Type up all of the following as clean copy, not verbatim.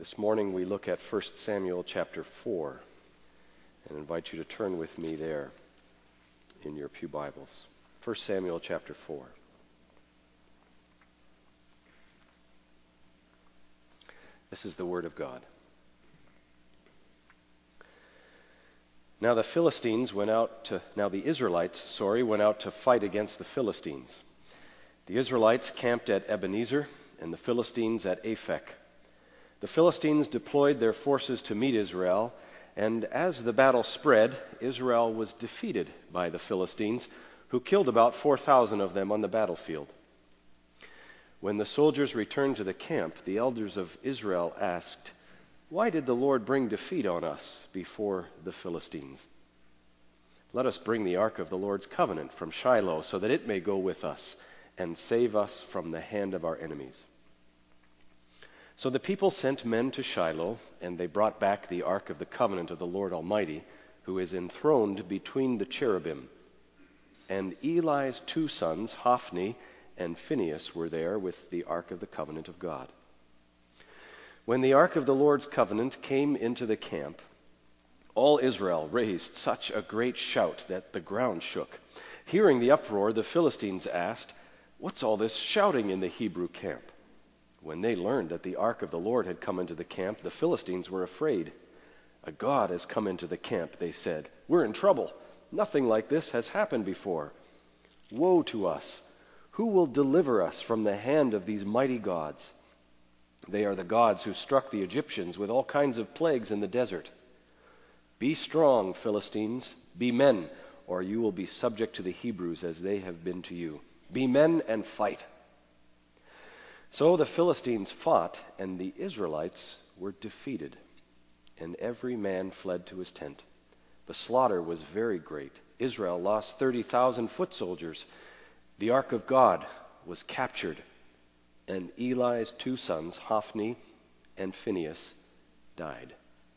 This morning we look at 1 Samuel chapter 4 and invite you to turn with me there in your pew Bibles. 1 Samuel chapter 4. This is the word of God. Now the Israelites went out to fight against the Philistines. The Israelites camped at Ebenezer and the Philistines at Aphek. The Philistines deployed their forces to meet Israel, and as the battle spread, Israel was defeated by the Philistines, who killed about 4,000 of them on the battlefield. When the soldiers returned to the camp, the elders of Israel asked, "Why did the Lord bring defeat on us before the Philistines? Let us bring the ark of the Lord's covenant from Shiloh, so that it may go with us and save us from the hand of our enemies." So the people sent men to Shiloh, and they brought back the ark of the covenant of the Lord Almighty, who is enthroned between the cherubim. And Eli's two sons, Hophni and Phinehas, were there with the ark of the covenant of God. When the ark of the Lord's covenant came into the camp, all Israel raised such a great shout that the ground shook. Hearing the uproar, the Philistines asked, "What's all this shouting in the Hebrew camp?" When they learned that the ark of the Lord had come into the camp, the Philistines were afraid. "A god has come into the camp," they said. "We're in trouble. Nothing like this has happened before. Woe to us! Who will deliver us from the hand of these mighty gods? They are the gods who struck the Egyptians with all kinds of plagues in the desert. Be strong, Philistines. Be men, or you will be subject to the Hebrews as they have been to you. Be men and fight." So the Philistines fought, and the Israelites were defeated, and every man fled to his tent. The slaughter was very great. Israel lost 30,000 foot soldiers. The ark of God was captured, and Eli's two sons, Hophni and Phinehas, died.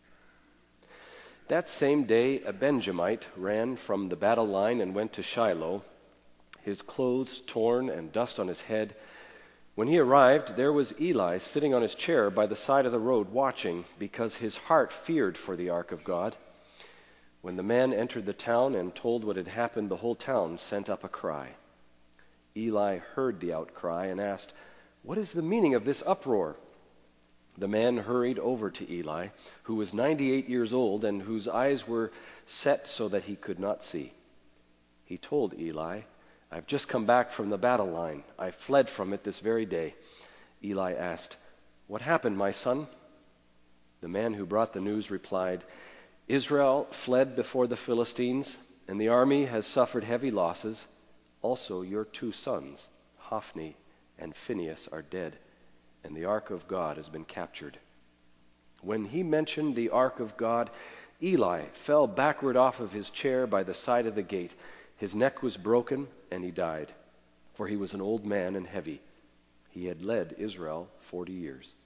That same day a Benjamite ran from the battle line and went to Shiloh, his clothes torn and dust on his head. When he arrived, there was Eli sitting on his chair by the side of the road watching, because his heart feared for the ark of God. When the man entered the town and told what had happened, the whole town sent up a cry. Eli heard the outcry and asked, "What is the meaning of this uproar?" The man hurried over to Eli, who was 98 years old and whose eyes were set so that he could not see. He told Eli, "I've just come back from the battle line. I fled from it this very day." Eli asked, "What happened, my son?" The man who brought the news replied, "Israel fled before the Philistines, and the army has suffered heavy losses. Also your two sons, Hophni and Phinehas, are dead, and the ark of God has been captured." When he mentioned the ark of God, Eli fell backward off of his chair by the side of the gate. His neck was broken, and he died, for he was an old man and heavy. He had led Israel 40 years.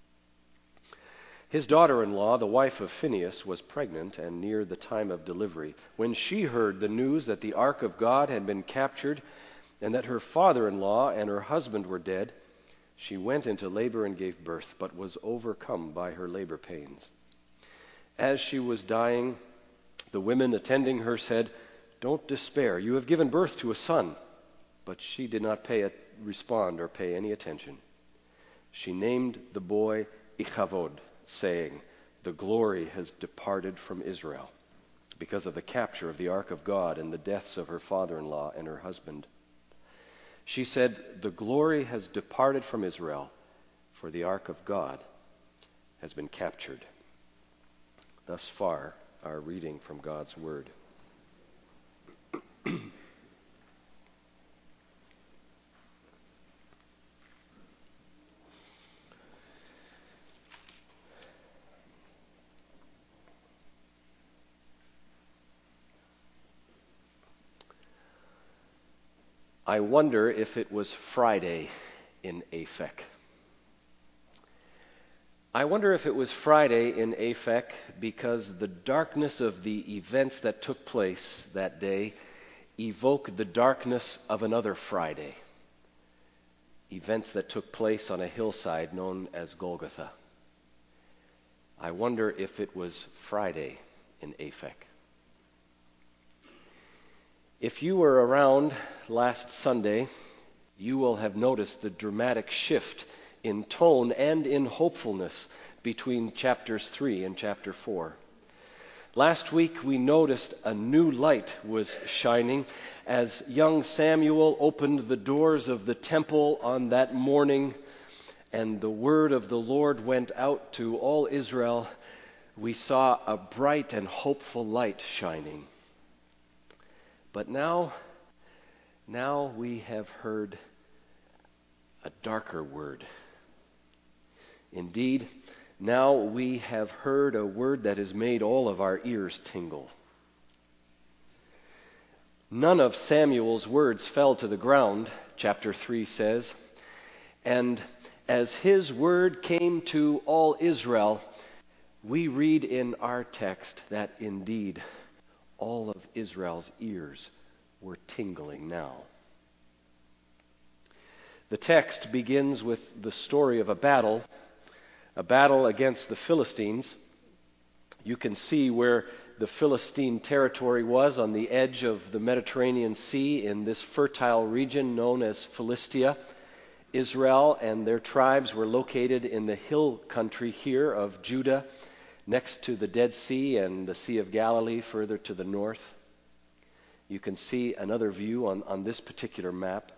His daughter-in-law, the wife of Phinehas, was pregnant and near the time of delivery. When she heard the news that the ark of God had been captured and that her father-in-law and her husband were dead, she went into labor and gave birth, but was overcome by her labor pains. As she was dying, the women attending her said, "Don't despair. You have given birth to a son." But she did not respond or pay any attention. She named the boy Ichavod, saying, "The glory has departed from Israel," because of the capture of the ark of God and the deaths of her father-in-law and her husband. She said, "The glory has departed from Israel, for the ark of God has been captured." Thus far, our reading from God's word. I wonder if it was Friday in Aphek. I wonder if it was Friday in Aphek because the darkness of the events that took place that day evoke the darkness of another Friday. Events that took place on a hillside known as Golgotha. I wonder if it was Friday in Aphek. If you were around last Sunday, you will have noticed the dramatic shift in tone and in hopefulness between chapters 3 and chapter 4. Last week we noticed a new light was shining as young Samuel opened the doors of the temple on that morning, and the word of the Lord went out to all Israel. We saw a bright and hopeful light shining. But now we have heard a darker word. Indeed, now we have heard a word that has made all of our ears tingle. None of Samuel's words fell to the ground, chapter 3 says, and as his word came to all Israel, we read in our text that indeed all of Israel's ears were tingling now. The text begins with the story of a battle against the Philistines. You can see where the Philistine territory was on the edge of the Mediterranean Sea in this fertile region known as Philistia. Israel and their tribes were located in the hill country here of Judah, next to the Dead Sea and the Sea of Galilee further to the north. You can see another view on this particular map.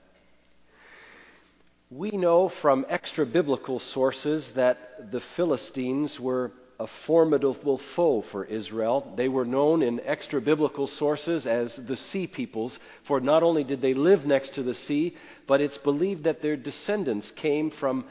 We know from extra-biblical sources that the Philistines were a formidable foe for Israel. They were known in extra-biblical sources as the Sea Peoples, for not only did they live next to the sea, but it's believed that their descendants came from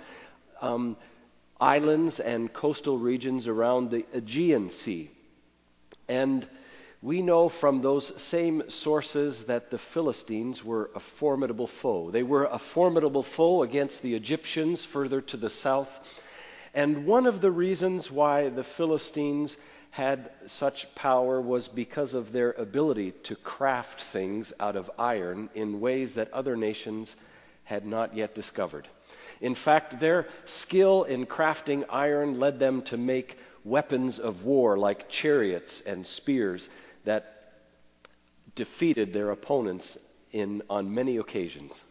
islands and coastal regions around the Aegean Sea. And we know from those same sources that the Philistines were a formidable foe. They were a formidable foe against the Egyptians further to the south. And one of the reasons why the Philistines had such power was because of their ability to craft things out of iron in ways that other nations had not yet discovered. In fact, their skill in crafting iron led them to make weapons of war like chariots and spears that defeated their opponents on many occasions.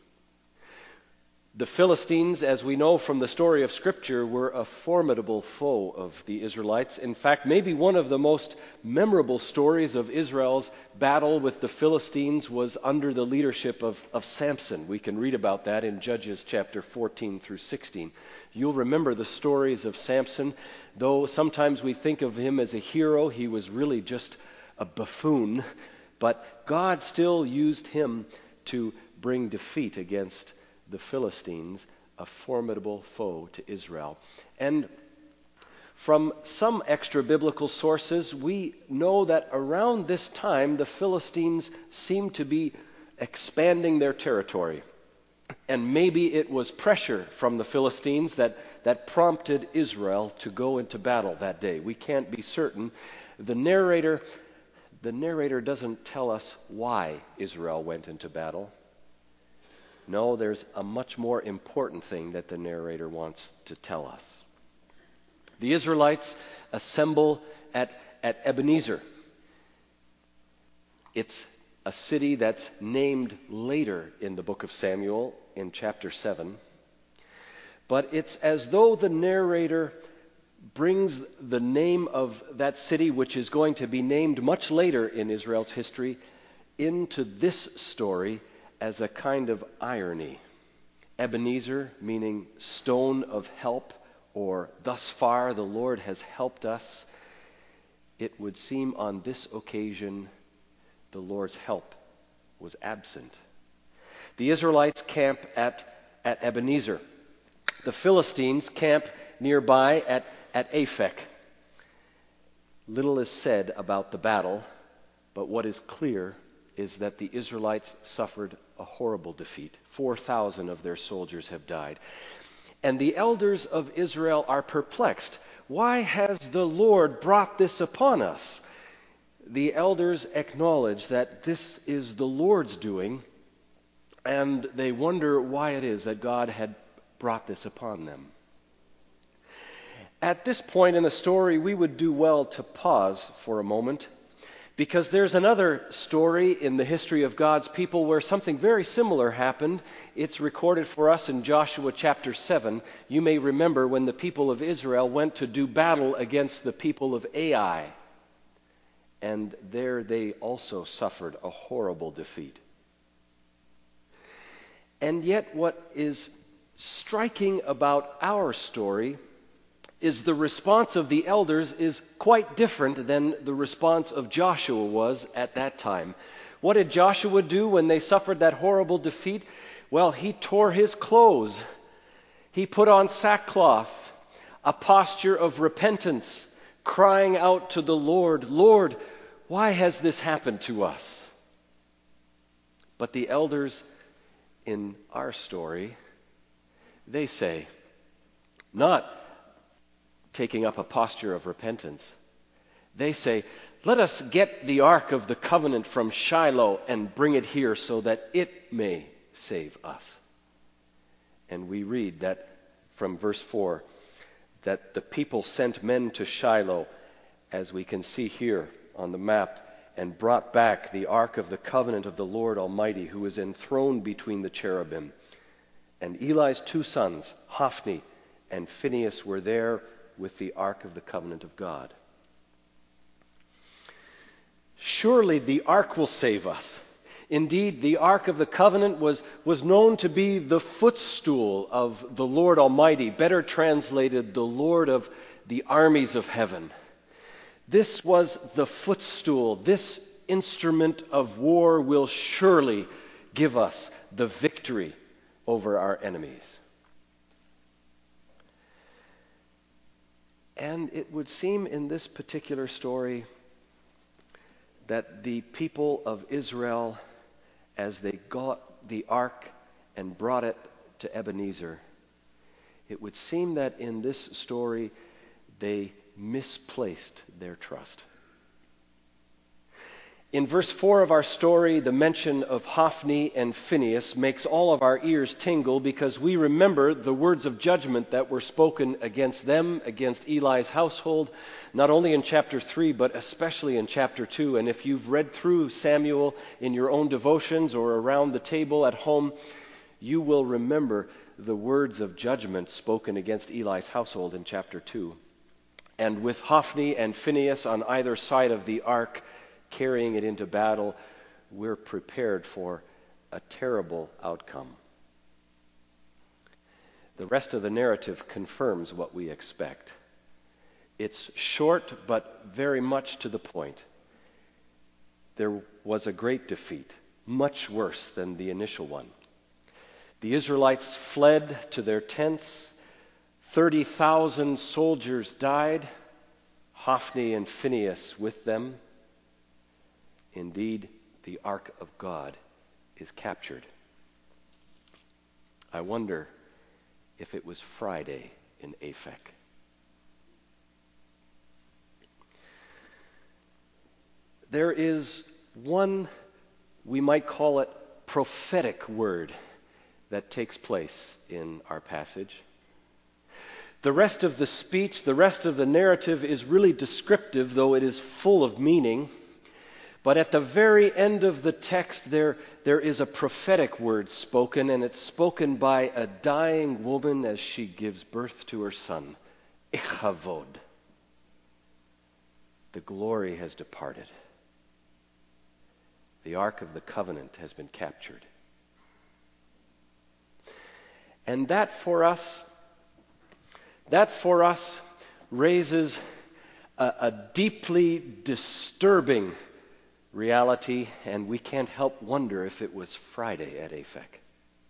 The Philistines, as we know from the story of Scripture, were a formidable foe of the Israelites. In fact, maybe one of the most memorable stories of Israel's battle with the Philistines was under the leadership of Samson. We can read about that in Judges chapter 14 through 16. You'll remember the stories of Samson. Though sometimes we think of him as a hero, he was really just a buffoon. But God still used him to bring defeat against the Philistines, a formidable foe to Israel. And from some extra-biblical sources, we know that around this time, the Philistines seemed to be expanding their territory. And maybe it was pressure from the Philistines that prompted Israel to go into battle that day. We can't be certain. The narrator doesn't tell us why Israel went into battle. No, there's a much more important thing that the narrator wants to tell us. The Israelites assemble at Ebenezer. It's a city that's named later in the book of Samuel in chapter 7. But it's as though the narrator brings the name of that city, which is going to be named much later in Israel's history, into this story as a kind of irony. Ebenezer, meaning stone of help, or thus far the Lord has helped us. It would seem on this occasion the Lord's help was absent. The Israelites camp at Ebenezer. The Philistines camp nearby at Aphek. Little is said about the battle, but what is clear is that the Israelites suffered a horrible defeat. 4,000 of their soldiers have died. And the elders of Israel are perplexed. Why has the Lord brought this upon us? The elders acknowledge that this is the Lord's doing, and they wonder why it is that God had brought this upon them. At this point in the story, we would do well to pause for a moment, because there's another story in the history of God's people where something very similar happened. It's recorded for us in Joshua chapter 7. You may remember when the people of Israel went to do battle against the people of Ai. And there they also suffered a horrible defeat. And yet what is striking about our story is the response of the elders is quite different than the response of Joshua was at that time. What did Joshua do when they suffered that horrible defeat? Well, he tore his clothes. He put on sackcloth, a posture of repentance, crying out to the Lord, "Lord, why has this happened to us?" But the elders in our story, they say, not taking up a posture of repentance. They say, "Let us get the Ark of the Covenant from Shiloh and bring it here so that it may save us." And we read that from verse 4, that the people sent men to Shiloh, as we can see here on the map, and brought back the Ark of the Covenant of the Lord Almighty, who is enthroned between the cherubim. And Eli's 2 sons, Hophni and Phinehas, were there with the Ark of the Covenant of God. Surely the Ark will save us. Indeed, the Ark of the Covenant was known to be the footstool of the Lord Almighty, better translated, the Lord of the armies of heaven. This was the footstool. This instrument of war will surely give us the victory over our enemies. And it would seem in this particular story that the people of Israel, as they got the ark and brought it to Ebenezer, it would seem that in this story they misplaced their trust. In verse 4 of our story, the mention of Hophni and Phinehas makes all of our ears tingle, because we remember the words of judgment that were spoken against them, against Eli's household, not only in chapter 3, but especially in chapter 2. And if you've read through Samuel in your own devotions or around the table at home, you will remember the words of judgment spoken against Eli's household in chapter 2. And with Hophni and Phinehas on either side of the ark, carrying it into battle, we're prepared for a terrible outcome. The rest of the narrative confirms what we expect. It's short, but very much to the point. There was a great defeat, much worse than the initial one. The Israelites fled to their tents. 30,000 soldiers died, Hophni and Phinehas with them. Indeed, the Ark of God is captured. I wonder if it was Friday in Aphek. There is one, we might call it, prophetic word that takes place in our passage. The rest of the speech, the rest of the narrative is really descriptive, though it is full of meaning. But at the very end of the text, there is a prophetic word spoken, and it's spoken by a dying woman as she gives birth to her son. Ichavod. The glory has departed. The Ark of the Covenant has been captured. And that for us raises a deeply disturbing reality, and we can't help wonder if it was Friday at Aphek.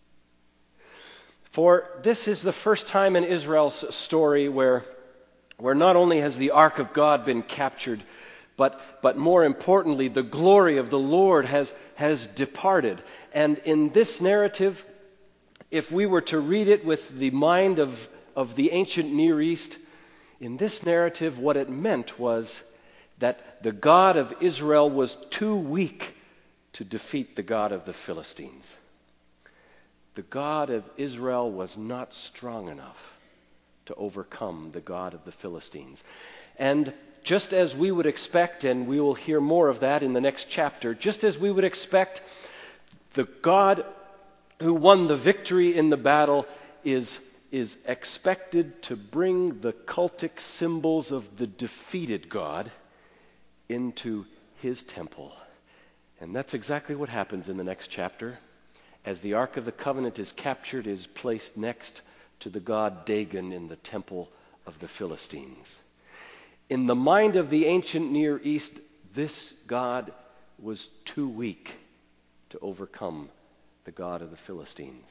For this is the first time in Israel's story where not only has the Ark of God been captured, but more importantly, the glory of the Lord has departed. And in this narrative, if we were to read it with the mind of the ancient Near East, in this narrative, what it meant was that the God of Israel was too weak to defeat the God of the Philistines. The God of Israel was not strong enough to overcome the God of the Philistines. And just as we would expect, and we will hear more of that in the next chapter, just as we would expect, the God who won the victory in the battle is expected to bring the cultic symbols of the defeated God into his temple. And that's exactly what happens in the next chapter. As the Ark of the Covenant is captured, it is placed next to the god Dagon in the temple of the Philistines. In the mind of the ancient Near East, this god was too weak to overcome the god of the Philistines.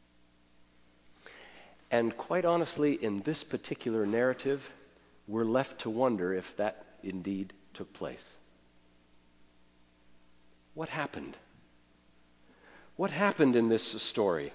And quite honestly, in this particular narrative, we're left to wonder if that indeed took place. What happened? What happened in this story?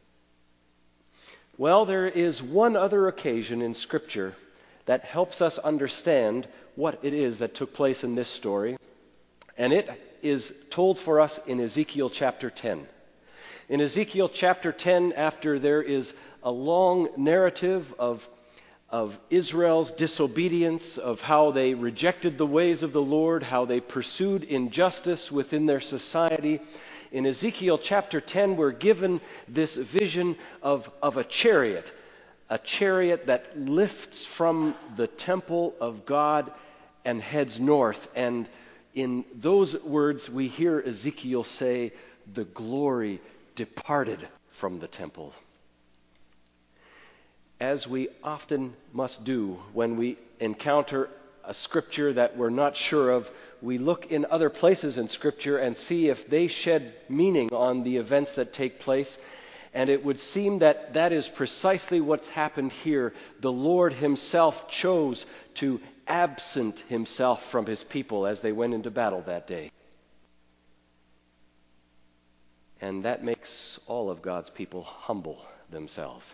Well, there is one other occasion in Scripture that helps us understand what it is that took place in this story, and it is told for us in Ezekiel chapter 10. In Ezekiel chapter 10, after there is a long narrative of Israel's disobedience, of how they rejected the ways of the Lord, how they pursued injustice within their society, in Ezekiel chapter 10, we're given this vision of a chariot that lifts from the temple of God and heads north. And in those words, we hear Ezekiel say, "The glory departed from the temple." As we often must do when we encounter a scripture that we're not sure of, we look in other places in Scripture and see if they shed meaning on the events that take place. And it would seem that that is precisely what's happened here. The Lord himself chose to absent himself from his people as they went into battle that day. And that makes all of God's people humble themselves.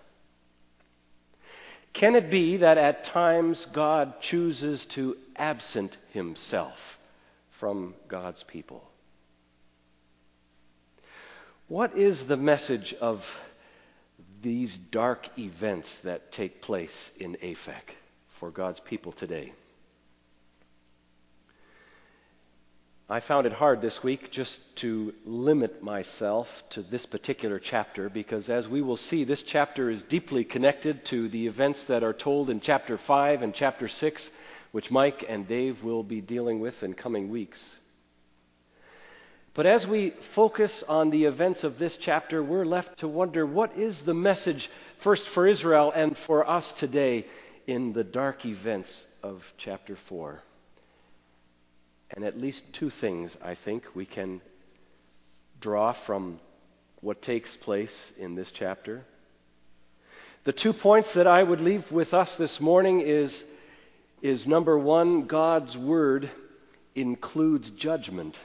Can it be that at times God chooses to absent himself from God's people? What is the message of these dark events that take place in Aphek for God's people today? I found it hard this week just to limit myself to this particular chapter because, as we will see, this chapter is deeply connected to the events that are told in chapter 5 and chapter 6, which Mike and Dave will be dealing with in coming weeks. But as we focus on the events of this chapter, we're left to wonder, what is the message first for Israel and for us today in the dark events of chapter 4? And at least two things, I think, we can draw from what takes place in this chapter. The 2 points that I would leave with us this morning is number one, God's word includes judgment.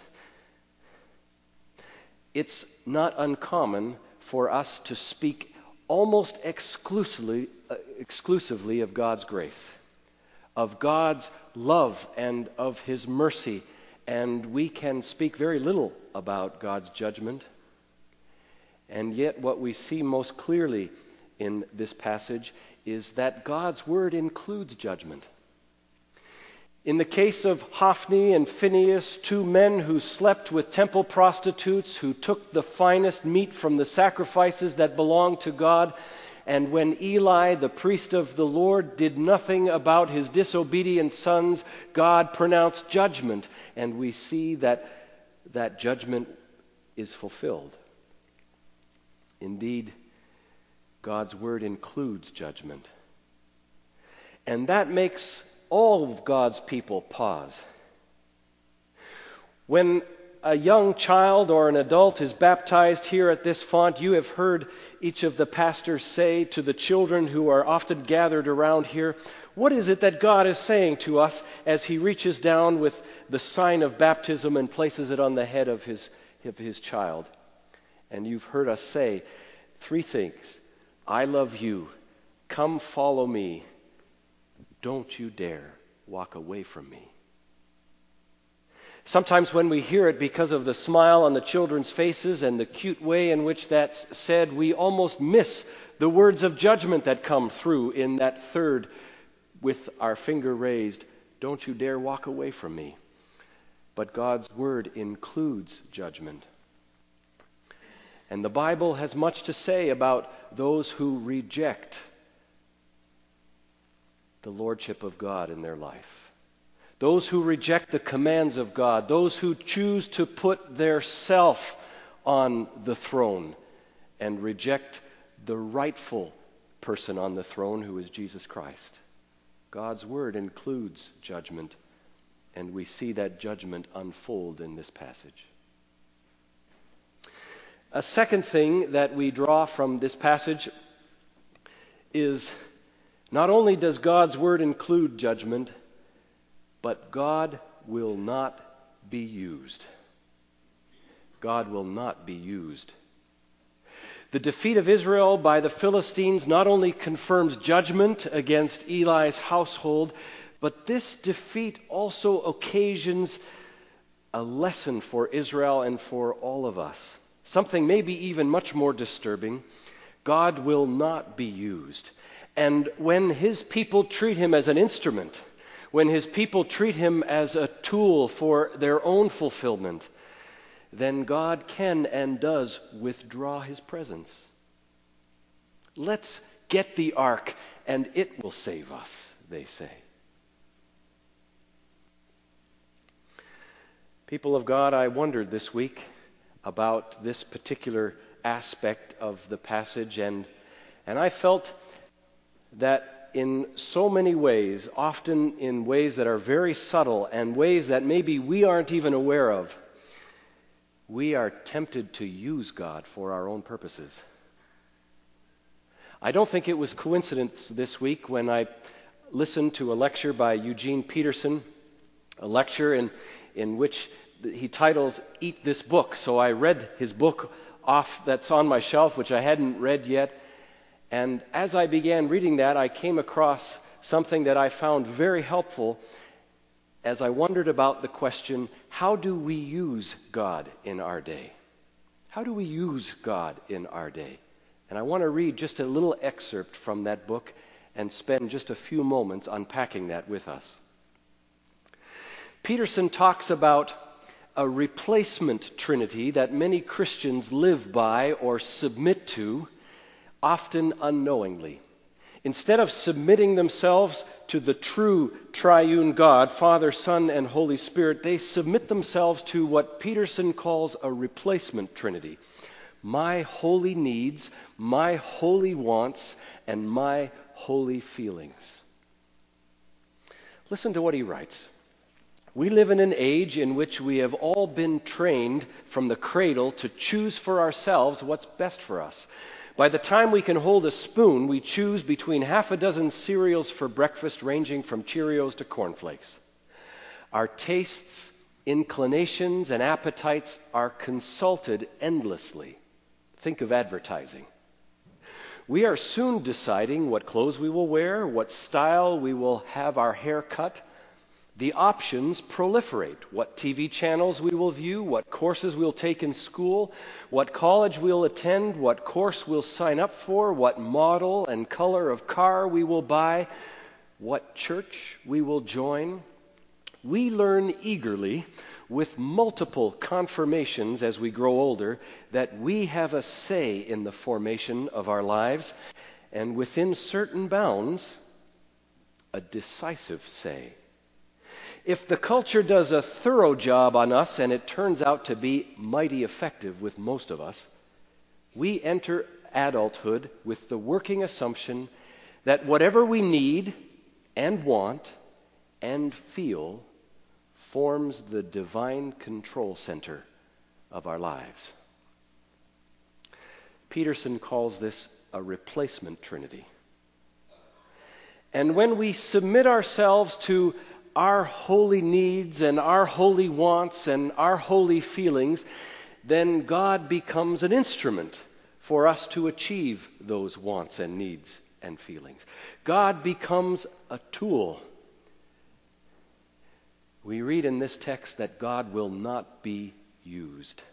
It's not uncommon for us to speak almost exclusively of God's grace, of God's love and of his mercy, and we can speak very little about God's judgment. And yet what we see most clearly in this passage is that God's word includes judgment. In the case of Hophni and Phinehas, 2 men who slept with temple prostitutes, who took the finest meat from the sacrifices that belonged to God, and when Eli, the priest of the Lord, did nothing about his disobedient sons, God pronounced judgment, and we see that judgment is fulfilled. Indeed, God's word includes judgment. And that makes all of God's people pause. When a young child or an adult is baptized here at this font, you have heard each of the pastors say to the children who are often gathered around here, what is it that God is saying to us as he reaches down with the sign of baptism and places it on the head of his child? And you've heard us say 3 things. I love you. Come follow me. Don't you dare walk away from me. Sometimes when we hear it, because of the smile on the children's faces and the cute way in which that's said, we almost miss the words of judgment that come through in that third, with our finger raised, don't you dare walk away from me. But God's word includes judgment. And the Bible has much to say about those who reject the lordship of God in their life. Those who reject the commands of God. Those who choose to put their self on the throne and reject the rightful person on the throne, who is Jesus Christ. God's word includes judgment, and we see that judgment unfold in this passage. A second thing that we draw from this passage is not only does God's word include judgment, but God will not be used. God will not be used. The defeat of Israel by the Philistines not only confirms judgment against Eli's household, but this defeat also occasions a lesson for Israel and for all of us. Something maybe even much more disturbing. God will not be used. And when his people treat him as an instrument, when his people treat him as a tool for their own fulfillment, then God can and does withdraw his presence. Let's get the ark and it will save us, they say. People of God, I wondered this week about this particular aspect of the passage, and I felt that in so many ways, often in ways that are very subtle and ways that maybe we aren't even aware of, we are tempted to use God for our own purposes. I don't think it was coincidence this week when I listened to a lecture by Eugene Peterson, a lecture in which he titles Eat This Book. So I read his book off that's on my shelf, which I hadn't read yet. And as I began reading that, I came across something that I found very helpful as I wondered about the question, how do we use God in our day? How do we use God in our day? And I want to read just a little excerpt from that book and spend just a few moments unpacking that with us. Peterson talks about a replacement trinity that many Christians live by or submit to, often unknowingly. Instead of submitting themselves to the true triune God, Father, Son, and Holy Spirit, they submit themselves to what Peterson calls a replacement trinity. My holy needs, my holy wants, and my holy feelings. Listen to what he writes. We live in an age in which we have all been trained from the cradle to choose for ourselves what's best for us. By the time we can hold a spoon, we choose between half a dozen cereals for breakfast, ranging from Cheerios to cornflakes. Our tastes, inclinations, and appetites are consulted endlessly. Think of advertising. We are soon deciding what clothes we will wear, what style we will have our hair cut. The options proliferate. What TV channels we will view, what courses we'll take in school, what college we'll attend, what course we'll sign up for, what model and color of car we will buy, what church we will join. We learn eagerly, with multiple confirmations as we grow older, that we have a say in the formation of our lives, and within certain bounds, a decisive say. If the culture does a thorough job on us, and it turns out to be mighty effective with most of us, we enter adulthood with the working assumption that whatever we need and want and feel forms the divine control center of our lives. Peterson calls this a replacement trinity. And when we submit ourselves to our holy needs and our holy wants and our holy feelings, then God becomes an instrument for us to achieve those wants and needs and feelings. God becomes a tool. We read in this text that God will not be used.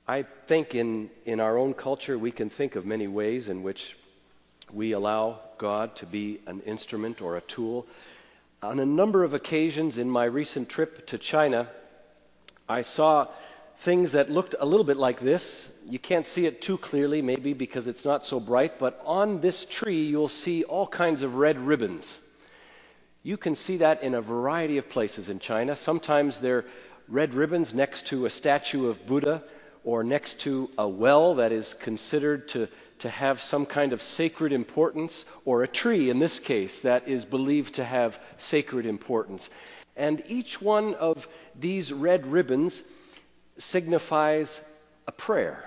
I think in our own culture we can think of many ways in which we allow God to be an instrument or a tool. On a number of occasions in my recent trip to China, I saw things that looked a little bit like this. You can't see it too clearly, maybe because it's not so bright, but on this tree you'll see all kinds of red ribbons. You can see that in a variety of places in China. Sometimes they're red ribbons next to a statue of Buddha or next to a well that is considered to have some kind of sacred importance, or a tree in this case that is believed to have sacred importance. And each one of these red ribbons signifies a prayer.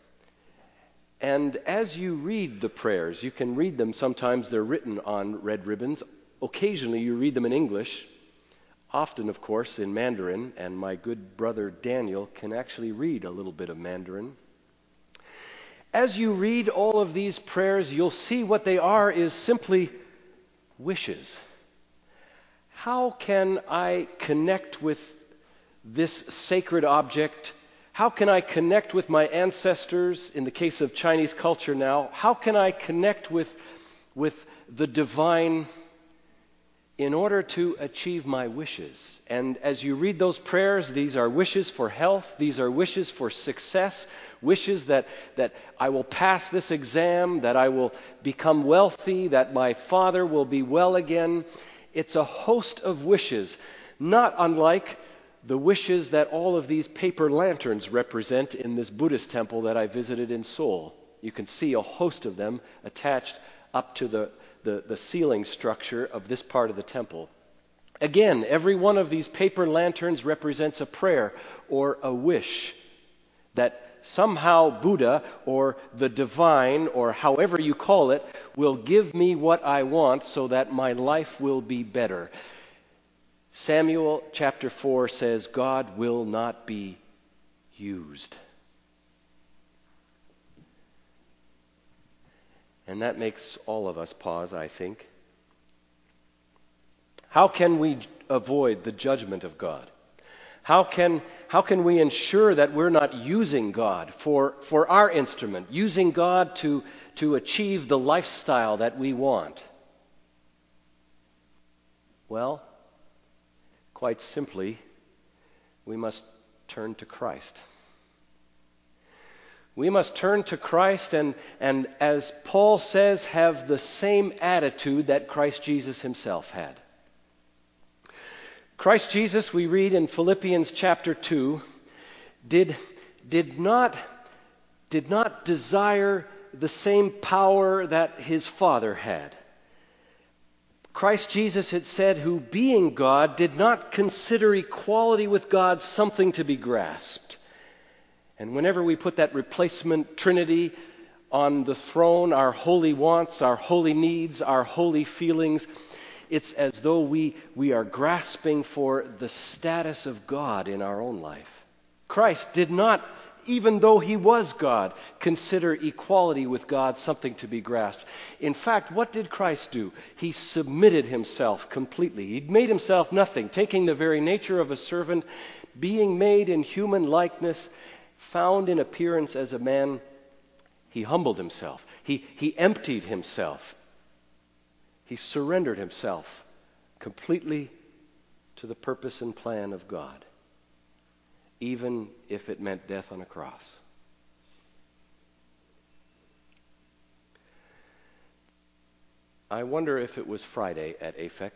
And as you read the prayers, you can read them, sometimes they're written on red ribbons. Occasionally you read them in English, often, of course, in Mandarin, and my good brother Daniel can actually read a little bit of Mandarin. As you read all of these prayers, you'll see what they are is simply wishes. How can I connect with this sacred object? How can I connect with my ancestors, in the case of Chinese culture now? How can I connect with the divine in order to achieve my wishes? And as you read those prayers, these are wishes for health, these are wishes for success, wishes that I will pass this exam, that I will become wealthy, that my father will be well again. It's a host of wishes, not unlike the wishes that all of these paper lanterns represent in this Buddhist temple that I visited in Seoul. You can see a host of them attached up to the ceiling structure of this part of the temple. Again, every one of these paper lanterns represents a prayer or a wish that somehow Buddha or the divine, or however you call it, will give me what I want so that my life will be better. Samuel chapter 4 says God will not be used. And that makes all of us pause, I think. How can we avoid the judgment of God? How can we ensure that we're not using God for our instrument, using God to achieve the lifestyle that we want? Well, quite simply, we must turn to Christ. We must turn to Christ and as Paul says, have the same attitude that Christ Jesus himself had. Christ Jesus, we read in Philippians chapter 2, did not desire the same power that his Father had. Christ Jesus, it said, who being God, did not consider equality with God something to be grasped. And whenever we put that replacement Trinity on the throne, our holy wants, our holy needs, our holy feelings, it's as though we are grasping for the status of God in our own life. Christ did not, even though he was God, consider equality with God something to be grasped. In fact, what did Christ do? He submitted himself completely. He made himself nothing, taking the very nature of a servant, being made in human likeness, found in appearance as a man. He humbled himself. He emptied himself. He surrendered himself completely to the purpose and plan of God, even if it meant death on a cross. I wonder if it was Friday at AFEC.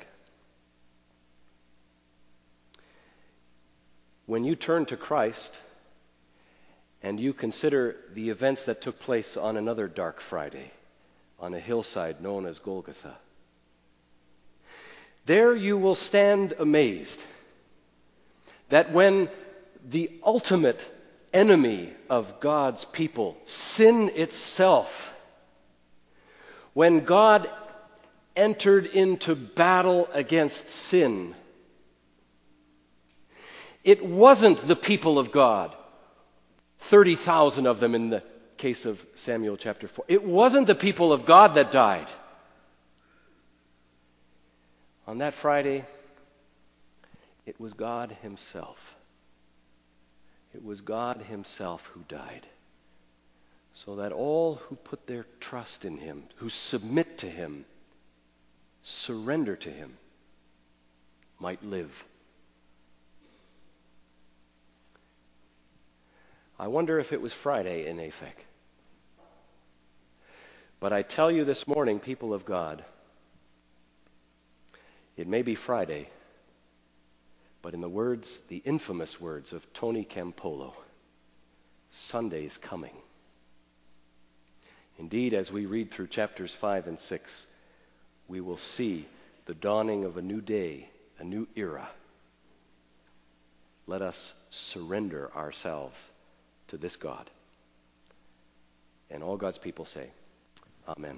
When you turn to Christ and you consider the events that took place on another dark Friday on a hillside known as Golgotha, there you will stand amazed that when the ultimate enemy of God's people, sin itself, when God entered into battle against sin, it wasn't the people of God, 30,000 of them in the case of Samuel chapter 4. It wasn't the people of God that died. On that Friday, it was God himself. It was God himself who died, so that all who put their trust in him, who submit to him, surrender to him, might live. I wonder if it was Friday in Aphek. But I tell you this morning, people of God, it may be Friday, but in the infamous words of Tony Campolo, Sunday's coming. Indeed, as we read through chapters 5 and 6, we will see the dawning of a new day, a new era. Let us surrender ourselves to this God. And all God's people say, Amen.